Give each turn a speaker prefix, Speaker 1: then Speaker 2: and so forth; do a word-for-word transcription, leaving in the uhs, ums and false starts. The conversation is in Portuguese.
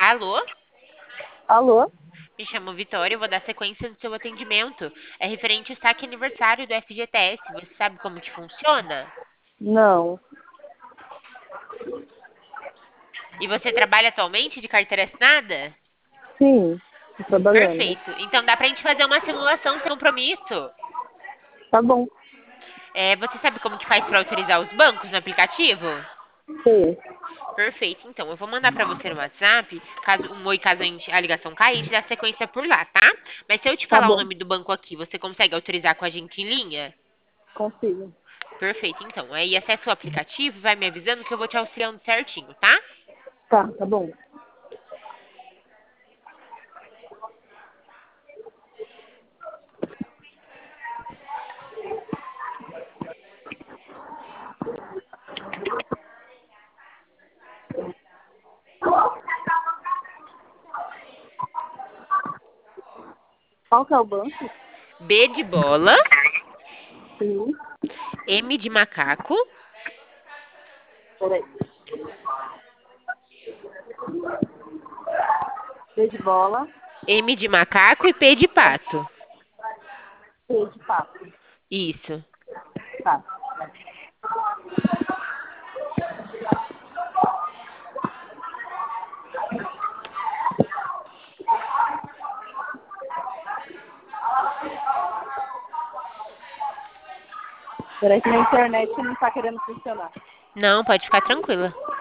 Speaker 1: Alô?
Speaker 2: Alô?
Speaker 1: Me chamo Vitória, eu vou dar sequência no seu atendimento. É referente ao saque aniversário do F G T S. Você sabe como que funciona?
Speaker 2: Não.
Speaker 1: E você trabalha atualmente de carteira assinada?
Speaker 2: Sim, tô trabalhando.
Speaker 1: Perfeito. Então dá pra gente fazer uma simulação sem compromisso.
Speaker 2: Tá bom.
Speaker 1: É, você sabe como que faz pra autorizar os bancos no aplicativo?
Speaker 2: Sei.
Speaker 1: Perfeito. Então, eu vou mandar pra você no WhatsApp, caso um oi, caso a, gente- a ligação cair, te dá sequência por lá, tá? Mas se eu te
Speaker 2: Tá
Speaker 1: falar o
Speaker 2: bom.
Speaker 1: nome do banco aqui, você consegue autorizar com a gente em linha?
Speaker 2: Consigo.
Speaker 1: Perfeito, então. Aí acessa o aplicativo, vai me avisando que eu vou te auxiliando certinho, tá?
Speaker 2: Tá, tá bom. Qual que é o banco?
Speaker 1: B de bola,
Speaker 2: Sim.
Speaker 1: M de macaco,
Speaker 2: Peraí. P de bola.
Speaker 1: M de macaco e P de pato.
Speaker 2: P de papo.
Speaker 1: Isso.
Speaker 2: Tá. Peraí que minha internet não tá querendo funcionar.
Speaker 1: Não, pode ficar tranquila.